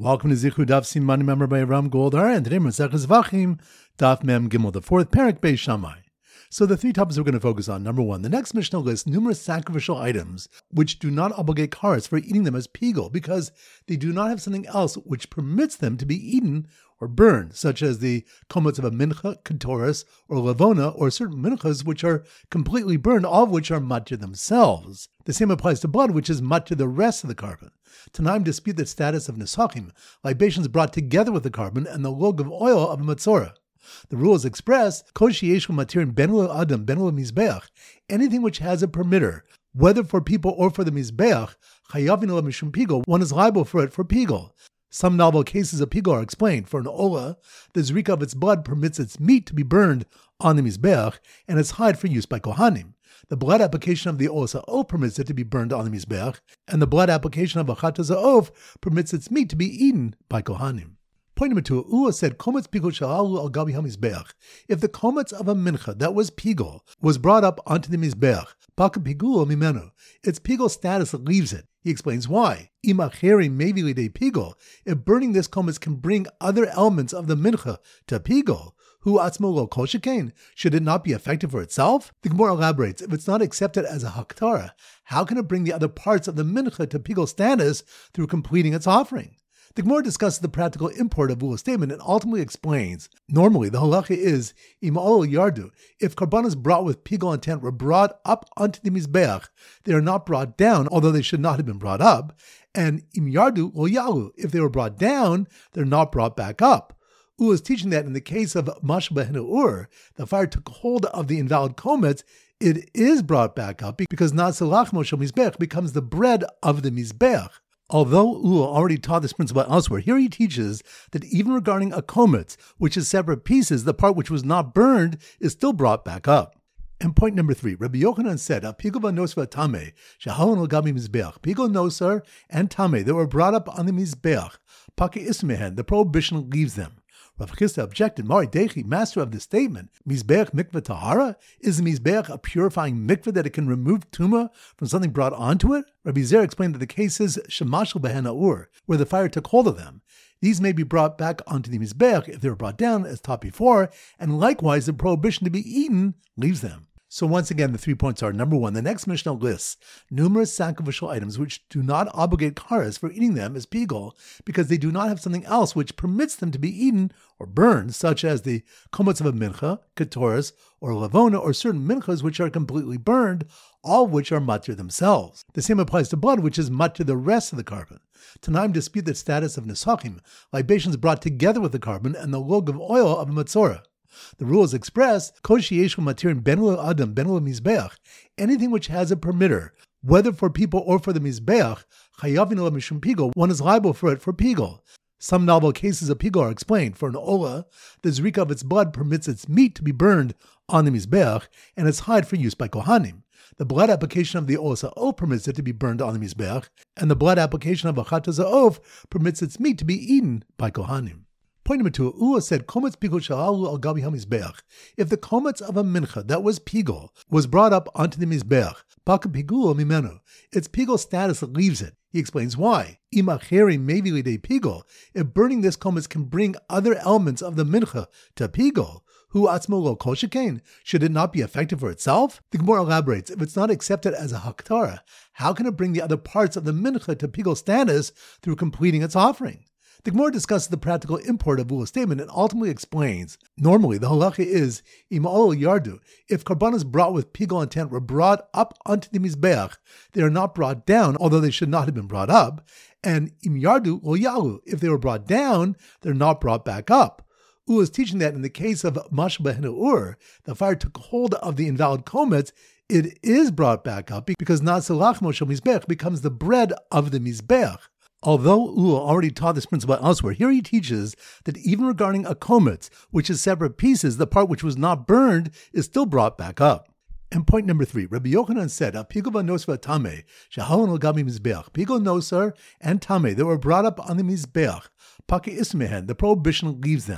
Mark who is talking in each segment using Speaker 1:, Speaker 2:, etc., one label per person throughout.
Speaker 1: Welcome to Zichru Daf Siman member by Ram Goldhar, and today Maseches Vachim, Daf Mem Gimel, the fourth parak Beis Shammai. So the three topics we're going to focus on. Number one, the next Mishnah lists numerous sacrificial items which do not obligate kares for eating them as pigul because they do not have something else which permits them to be eaten or burned, such as the komets of a mincha, ketoris, or lavona, or certain minchas which are completely burned, all of which are matir themselves. The same applies to blood, which is matir the rest of the carbon. Tanaim dispute the status of nesachim, libations brought together with the carbon, and the log of oil of a matzorah. The rule is expressed, kol sheyesh matir ben adam ben mizbeach, anything which has a permitter, whether for people or for the mizbeach, chayavin ola mishum pigul, one is liable for it for pigul. Some novel cases of pigul are explained. For an ola, the zrika of its blood permits its meat to be burned on the mizbeach, and its hide for use by kohanim. The blood application of the ola za'of permits it to be burned on the mizbeach, and the blood application of a chat za'of permits its meat to be eaten by kohanim. Point number two, Ula said, Komets pigul shalalu al gabi hamizbeach. If the komets of a mincha that was pigul was brought up onto the mizbeach, baka pigul mimenu, its pigul status leaves it. He explains why. Imacheri mevi lidei pigul. If burning this komets can bring other elements of the mincha to pigul, hu atzmo lo kol shekain, should it not be effective for itself? The Gemara elaborates, if it's not accepted as a haktara, how can it bring the other parts of the mincha to pigul status through completing its offering? The Gemara discusses the practical import of Ula's statement and ultimately explains, normally the halacha is, im ol yardu, if karbanos brought with pigul intent were brought up onto the mizbeach, they are not brought down, although they should not have been brought up, and im yardu lo yalu, if they were brought down, they're not brought back up. Ula is teaching that in the case of mashal behen ur, the fire took hold of the invalid komets, it is brought back up because nasalach moshel mizbeach becomes the bread of the mizbeach. Although Ula already taught this principle elsewhere, here he teaches that even regarding a kometz, which is separate pieces, the part which was not burned is still brought back up. And point number three, Rabbi Yochanan said, "Pigul v'nosva tameh shehalon al gabi mizbeach, pigul nosar and tameh that were brought up on the mizbeach, pake ismehen, the prohibition leaves them." Rav Chisda objected, Mari Dechi, master of the statement, Mizbeach mikveh tahara? Is the Mizbeach a purifying mikveh that it can remove tuma from something brought onto it? Rabbi Zer explained that the case is Shemashal behen ur, where the fire took hold of them. These may be brought back onto the Mizbeach if they were brought down, as taught before, and likewise the prohibition to be eaten leaves them. So once again, the 3 points are, number one, the next Mishnah lists numerous sacrificial items which do not obligate kares for eating them as pigul because they do not have something else which permits them to be eaten or burned, such as the komets of a mincha, ketoris, or lavona, or certain minchas which are completely burned, all of which are matir themselves. The same applies to blood, which is matir the rest of the carbon. Tanaim dispute the status of nesachim, libations brought together with the carbon, and the log of oil of a matzorah. The rule is expressed, kol sheyesh matir ben adam ben mizbeach, anything which has a permitter, whether for people or for the mizbeach, chayavin ola mishum pigul, one is liable for it for pigul. Some novel cases of pigul are explained. For an ola, the zrika of its blood permits its meat to be burned on the mizbeach, and its hide for use by kohanim. The blood application of the ola za'of permits it to be burned on the mizbeach, and the blood application of a chat za'of permits its meat to be eaten by kohanim. Point number two, Ula said, Komets pigul shalalu al gabi hamizbeach. If the komets of a mincha that was pigul was brought up onto the mizbeach, baka pigul mimenu, its pigul status leaves it. He explains why. Imacheri mevi lidei pigul. If burning this komets can bring other elements of the mincha to pigul, hu atzmo lo kol shekain, should it not be effective for itself? The Gemara elaborates, if it's not accepted as a haktara, how can it bring the other parts of the mincha to pigul status through completing its offering? The Gemara discusses the practical import of Ula's statement and ultimately explains, normally the halacha is, im ol yardu, if karbanos brought with pigul intent were brought up onto the mizbeach, they are not brought down, although they should not have been brought up, and im yardu lo yalu, if they were brought down, they're not brought back up. Ula is teaching that in the case of mashal behen ur, the fire took hold of the invalid komets, it is brought back up because nasalach moshel mizbeach becomes the bread of the mizbeach. Although Ula already taught this principle elsewhere, here he teaches that even regarding a komets, which is separate pieces, the part which was not burned is still brought back up. And point number three, Rabbi Yochanan said, "Pigul v'nosva tameh shehalon al gabi mizbeach, pigul nosar and tameh that were brought up on the mizbeach, pake ismehen, the prohibition leaves them."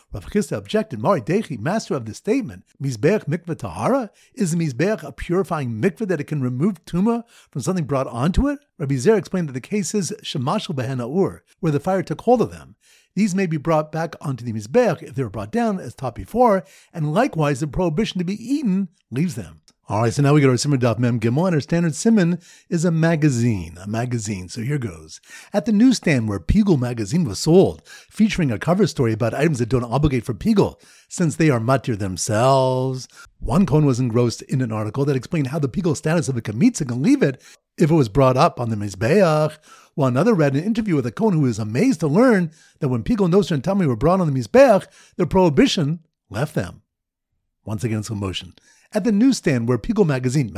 Speaker 1: Rav Chisda objected, Mari Dechi, master of the statement, Mizbeach mikveh tahara? Is the Mizbeach a purifying mikveh that it can remove tuma from something brought onto it? Rabbi Zer explained that the case is shemashal behen ur, where the fire took hold of them. These may be brought back onto the Mizbeach if they were brought down, as taught before, and likewise the prohibition to be eaten leaves them. All right, so now we go to our Siman Daf Mem Gimel, and our standard Siman is a magazine. So here goes. At the newsstand where Pigul magazine was sold, featuring a cover story about items that don't obligate for Pigul, since they are matir themselves. One Kohen was engrossed in an article that explained how the Pigul status of a Kamitza can leave it if it was brought up on the Mizbeach, while another read an interview with a Kohen who was amazed to learn that when Pigul, Noser, and Tamei were brought on the Mizbeach, the prohibition left them. Once again, slow motion. At the newsstand where Pigul magazine,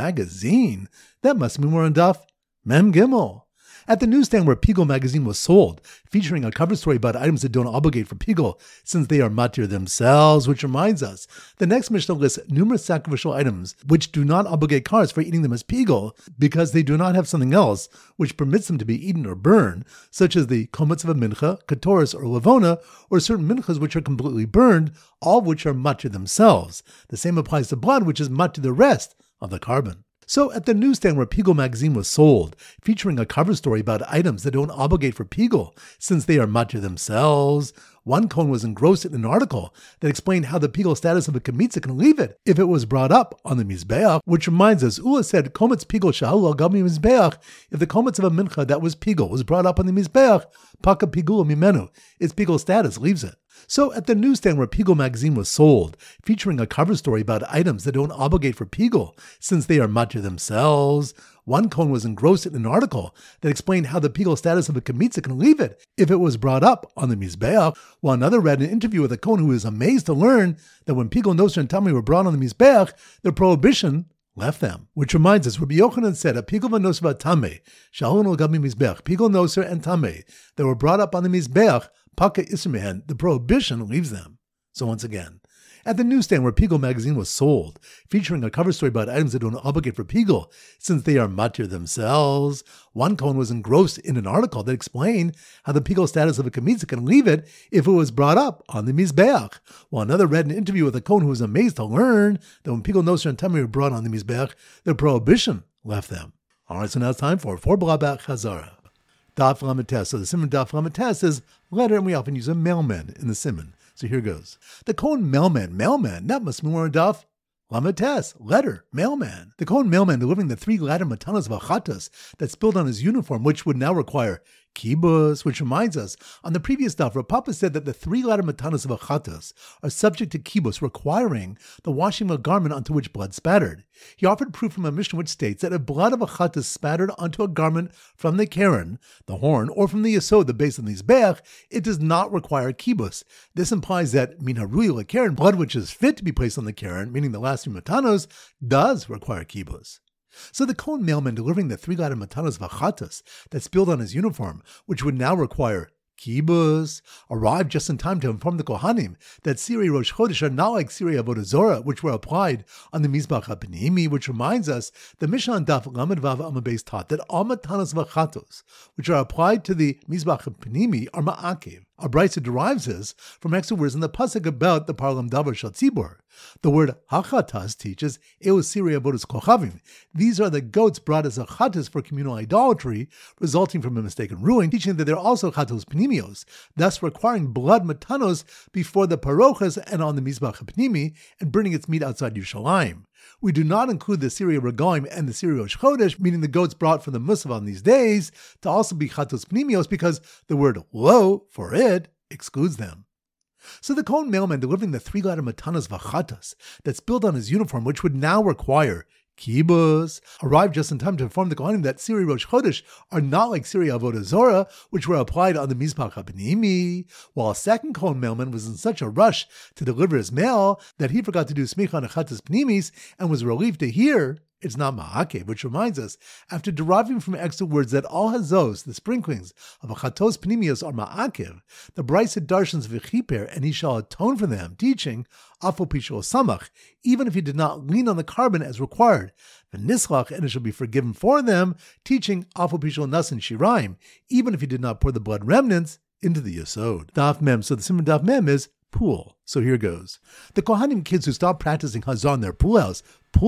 Speaker 1: that must mean we're on Daf Mem Gimel. At the newsstand where Pigul magazine was sold, featuring a cover story about items that don't obligate for Pigul, since they are matir themselves, which reminds us, the next Mishnah lists numerous sacrificial items which do not obligate cars for eating them as Pigul, because they do not have something else which permits them to be eaten or burned, such as the komets of a mincha, katoris, or lavona, or certain minchas which are completely burned, all of which are matir themselves. The same applies to blood, which is matir the rest of the carbon. So at the newsstand where Pigul magazine was sold, featuring a cover story about items that don't obligate for Pigul, since they are matir themselves, one Kohen was engrossed in an article that explained how the Pigul status of a Kamitza can leave it if it was brought up on the Mizbeach, which reminds us, Ula said, Kometz Pigul shahul al gami Mizbeach, if the Kometz of a mincha that was Pigul was brought up on the Mizbeach, Paka Pigul mimenu, its Pigul status leaves it. So at the newsstand where Pigul magazine was sold, featuring a cover story about items that don't obligate for Pigul, since they are matir themselves, one Kohen was engrossed in an article that explained how the Pigul status of a Kamitza can leave it if it was brought up on the Mizbeach, while another read an interview with a Kohen who was amazed to learn that when Pigul, Noser, and Tamei were brought on the Mizbeach, the prohibition left them. Which reminds us, Rabbi Yochanan said, a Pigul v'Noser v'Tamei, shahun al gami Mizbeach, Pigul, Noser, and Tamei, that were brought up on the Mizbeach, Paka Ismehen, the prohibition leaves them. So once again, at the newsstand where Pigul magazine was sold, featuring a cover story about items that don't obligate for Pigul, since they are matir themselves, one Kohen was engrossed in an article that explained how the Pigul status of a Kamitza can leave it if it was brought up on the Mizbeach, while another read an interview with a Kohen who was amazed to learn that when Pigul, Noser, and Tamei were brought on the Mizbeach, the prohibition left them. All right, so now it's time for Blabach Chazara. Daf Lamed Tes. So the Siman Daf Lamed Tes is letter, and we often use a mailman in the Siman. So here goes. The Kohen mailman, that must mean we're on Daf Lamed Tes, letter, mailman. The Kohen mailman delivering the 3 ladder matanas v'achatas that spilled on his uniform, which would now require kibus, which reminds us, on the previous daf, Rav Papa said that the 3 ladder matanas v'achatas are subject to kibus, requiring the washing of a garment onto which blood spattered. He offered proof from a Mishnah which states that if blood of a chatas spattered onto a garment from the keren, the horn, or from the yesod, the base of the mizbeach, it does not require kibus. This implies that min harui lekeren, blood which is fit to be placed on the keren, meaning the last 3 matanos, does require kibus. So the Kohen mailman delivering the 3 ladder matanas v'achatas that spilled on his uniform, which would now require kibus, arrived just in time to inform the Kohanim that Siri Rosh Chodesh are not like Siri Avodah Zorah, which were applied on the Mizbach HaPnimi, which reminds us the Mishnah on Daf Lamed Vav Amud Beis taught that all matanas v'achatos, which are applied to the Mizbach HaPnimi, are ma'akev. Our Brisa derives this from extra words in the pasuk about the Parlam Davar Shel Tzibur. The word hachatas teaches Eos Siri Avodas Kochavim. These are the goats brought as a chatas for communal idolatry, resulting from a mistaken ruling, teaching that they're also chatos pnimios, thus requiring blood matanos before the parochas and on the Mizbach HaPnimi, and burning its meat outside Yerushalayim. We do not include the Siri Regalim and the Siri Rosh Chodesh, meaning the goats brought for the Musaf on these days, to also be chatos pnimios, because the word lo, for it, excludes them. So the Kohen mailman delivering the 3 ladder matanas v'achatas that spilled on his uniform, which would now require kibus, arrived just in time to inform the Kohanim that Siri Rosh Chodesh are not like Siri Avodah Zorah, which were applied on the Mizbach HaPnimi, while a second Kohen mailman was in such a rush to deliver his mail that he forgot to do smicha on achatas pnimis and was relieved to hear it's not ma'akev, which reminds us, after deriving from extra words that all hazos, the sprinklings of achatos pnimios, are ma'akev, the Brisa darshans v'chiper, and he shall atone for them, teaching afo pishol samach, even if he did not lean on the carbon as required, v'nislach, and it shall be forgiven for them, teaching afo pishol nasan shiraim, even if he did not pour the blood remnants into the yesod. Daf mem. So the Siman Daf mem is pool. So here goes. The Kohanim kids who stopped practicing Hazah in their pool house,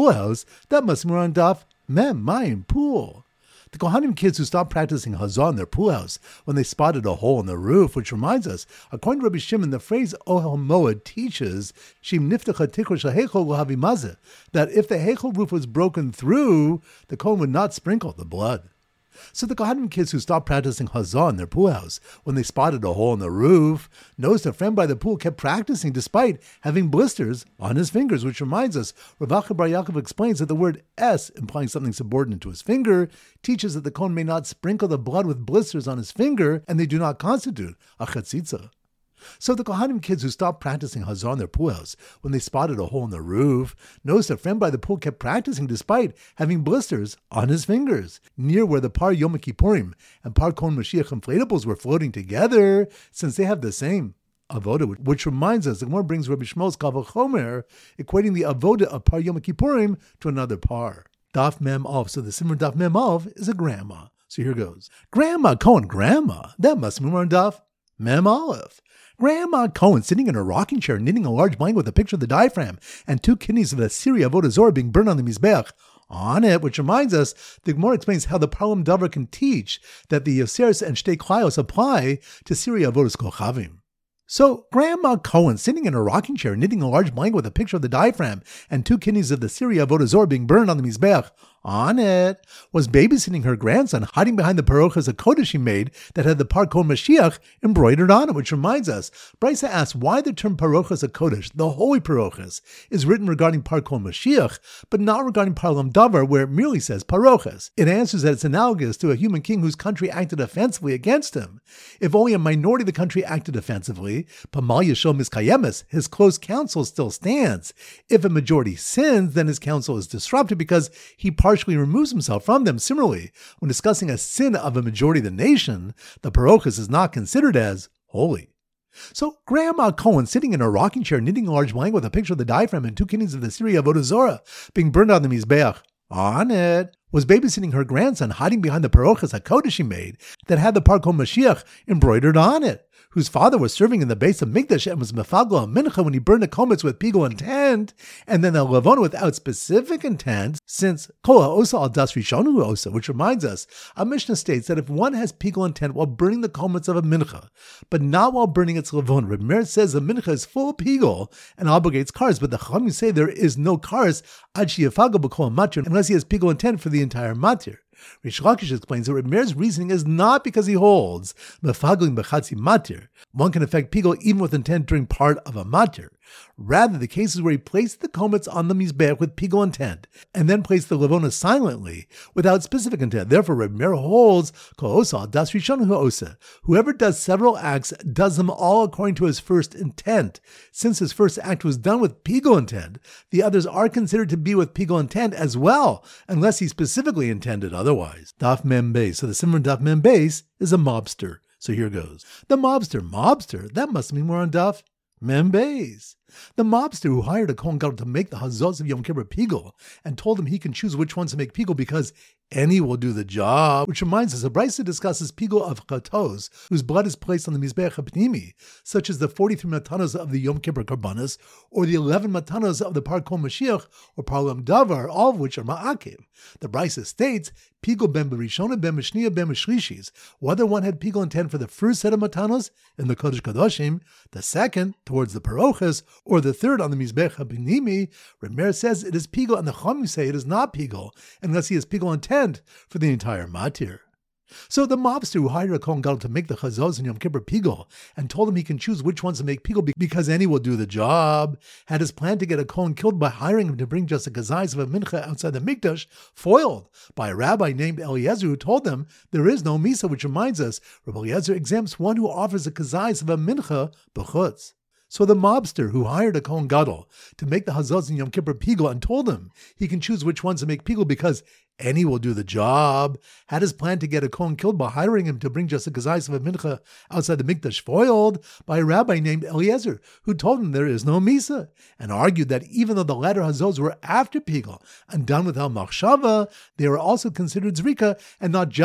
Speaker 1: that must be on Daf Mem Mayim, pool. The Kohanim kids who stopped practicing Hazah in their pool house when they spotted a hole in the roof, which reminds us, according to Rabbi Shimon, the phrase Ohel Moed teaches Shim Niftecha Tikra Shehechol Lahavi Mazeh, that if the Hechol roof was broken through, the Kohen would not sprinkle the blood. So the Kohanim kids who stopped practicing Hazah in their pool house when they spotted a hole in the roof noticed a friend by the pool kept practicing despite having blisters on his fingers, which reminds us, Rav Acha Bar Yaakov explains that the word es, implying something subordinate to his finger, teaches that the Kohen may not sprinkle the blood with blisters on his finger, and they do not constitute a chatzitza. So the Kohanim kids who stopped practicing Hazah in their pool house when they spotted a hole in the roof noticed a friend by the pool kept practicing despite having blisters on his fingers. Near where the Par Yom Kippurim and Par Kohen Mashiach inflatables were floating together, since they have the same avoda, which reminds us, the Gemara brings Rabbi Shmuel's Kal V'chomer, equating the avoda of Par Yom Kippurim to another par. Daf Mem Aleph. So the Simmer Daf Mem Aleph is a grandma. So here goes. Grandma Cohen, grandma. That must be more Daf Mem Aleph. Grandma Cohen sitting in her rocking chair knitting a large blanket with a picture of the diaphragm and 2 kidneys of the Assyria Avodah Zorah being burned on the Mizbeach on it, which reminds us, the Gemara explains how the Parlam Davar can teach that the Yoseris and Shtei Klayos apply to Syria Avodas Kochavim. So, Grandma Cohen, sitting in her rocking chair, knitting a large blanket with a picture of the diaphragm and 2 kidneys of the Syria Avodah Zorah being burned on the Mizbeach on it, was babysitting her grandson, hiding behind the parochas of Kodesh she made that had the Par Kohen Mashiach embroidered on it, which reminds us, Brisa asks why the term parochas of Kodesh, the holy parochas, is written regarding Par Kohen Mashiach, but not regarding Parlam Davar, where it merely says parochas. It answers that it's analogous to a human king whose country acted offensively against him. If only a minority of the country acted offensively, Pamal Yashom Miskayemes, his close counsel still stands. If a majority sins, then his counsel is disrupted because he partially removes himself from them. Similarly, when discussing a sin of a majority of the nation, the parochas is not considered as holy. So Grandma Cohen, sitting in her rocking chair, knitting a large blanket with a picture of the diaphragm and 2 kidneys of the Syria Avodah Zorah being burned on the Mizbeach on it, was babysitting her grandson, hiding behind the parochas HaKodesh she made that had the Par Kohen Mashiach embroidered on it, whose father was serving in the base of Mikdash and was mefagla mincha when he burned the komets with pigul intent, and then the levona without specific intent, since kol ha'osa al das rishonu osa, which reminds us, a Mishnah states that if one has pigul intent while burning the komets of a mincha, but not while burning its levona, Reb Meir says the mincha is full of pigul and obligates cars, but the Chachamim say there is no cars ad sheyafaga b'kol matir unless he has pigul intent for the entire matir. Rish Lakish explains that Reb Meir's reasoning is not because he holds mefaglim b'chatzi matir. One can affect pigul even with intent during part of a matir. Rather, the cases where he placed the komets on the mizbeach with pigul intent and then placed the levona silently without specific intent. Therefore, Reb Meir holds kol osa das rishon ha'osa. Whoever does several acts does them all according to his first intent. Since his first act was done with pigul intent, the others are considered to be with pigul intent as well, unless he specifically intended otherwise. Daf Mem Beis. So the Simran Daf Mem Beis is a mobster. So here goes. The mobster, that must mean we're on Daf Mem Beis. The mobster who hired a Kohen Gadol to make the Hazos of Yom Kippur pigul and told him he can choose which ones to make pigul because any will do the job, which reminds us, a Brisa discusses pigul of chatos, whose blood is placed on the Mizbeach HaPnimi, such as the 43 matanos of the Yom Kippur Karbanos, or the 11 matanos of the Par Kohen Mashiach, or Parlam Davar, all of which are ma'akim. The Brisa states, pigul ben b'rishona ben b'shniya ben b'shlishis, whether one had pigul intent for the first set of matanos in the Kodesh Kadoshim, the second towards the parochas, or the third on the Mizbeach HaPnimi, Reb Meir says it is pigul, and the Chachamim say it is not pigul, unless he has pigul intent for the entire matir. So the mobster who hired a Kohen Gadol to make the Chazos in Yom Kippur pigul and told him he can choose which ones to make pigul because any will do the job, had his plan to get a Kohen killed by hiring him to bring just a kazayis of a mincha outside the Mikdash foiled by a rabbi named Eliezer who told them there is no misa, which reminds us, Rabbi Eliezer exempts one who offers a kazayis of a mincha b'chutz. So the mobster who hired a Kohen Gadol to make the Hazos in Yom Kippur pigul and told him he can choose which ones to make pigul because any will do the job, had his plan to get a Kohen killed by hiring him to bring just a kazayis of a mincha outside the Mikdash foiled by a rabbi named Eliezer, who told him there is no misa, and argued that even though the latter Hazos were after pigul and done without machshava, they were also considered zrika and not just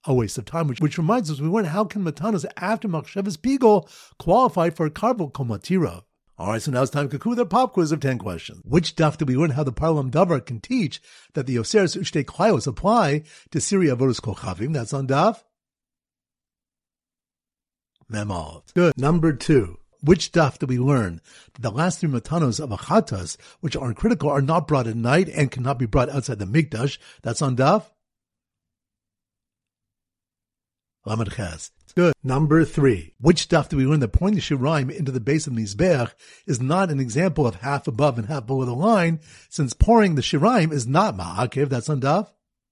Speaker 1: a waste of time, which reminds us we learned how can matanos after Machshavas Pigul qualify for Karbo Kol Matira. Alright, so now it's time to conclude our pop quiz of 10 questions. Which daf did we learn how the Parlam Davar can teach that the Yoseres Ushte Klayos apply to Siri Avodas Kochavim? That's on daf Mem. Good. Number 2. Which daf did we learn that the last 3 matanos of achatas, which are critical, are not brought at night and cannot be brought outside the mikdash? That's on daf Lamed Ches. Good. Number 3. Which daf do we learn that pouring the shiraim into the base of Mizbeach is not an example of half above and half below the line, since pouring the shiraim is not ma'akev? That's on daf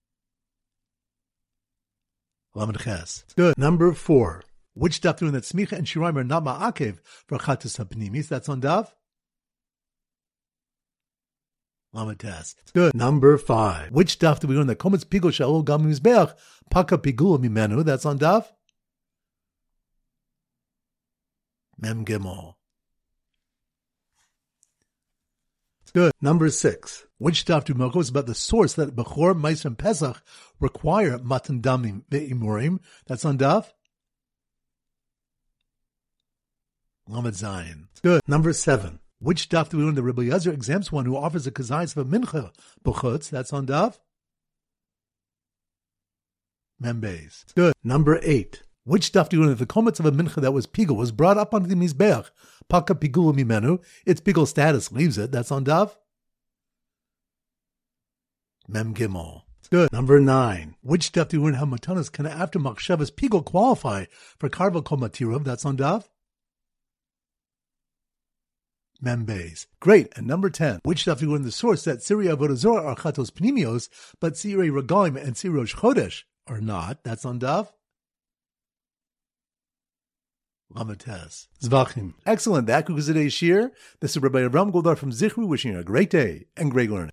Speaker 1: Lamed Ches. Good. Number 4. Which daf do we learn that smicha and shiraim are not ma'akev for chatas hapnimis? That's on daf Lamed Tes. Good. Number 5. Which daf do we learn that kometz pigul shalol gam Mizbeach paka pigul mimenu? That's on daf Mem Gimel. Good. Number 6. Which daf do Malchus is about the source that Bechor, Meiser, and Pesach require matan damim ve'imurim? That's on daf Lamed Zayin. Good. Number 7. Which daf do we learn that Rabbi Eliezer exempts one who offers a kazayis of a mincha b'chutz? That's on daf Mem Beis. Good. Number 8. Which daf do you learn that the kometz of a mincha that was pigul was brought up onto the mizbeach? Paka pigul mimenu. Its pigul status leaves it. That's on daf Mem Gimel. Good. Number 9. Which daf do you learn how matanos can after machshavas pigul qualify for karva kol matirav? That's on daf Mem Beis. Great. And number 10. Which daf do you learn the source that Siri Avodah Zorah are chatos pnimios, but Siri Regalim and Siri Rosh Chodesh are not? That's on daf Lamed Tes. Zvachim. Excellent. That concludes today's shir. This is Rabbi Avram Goldar from Zichru wishing you a great day and great learning.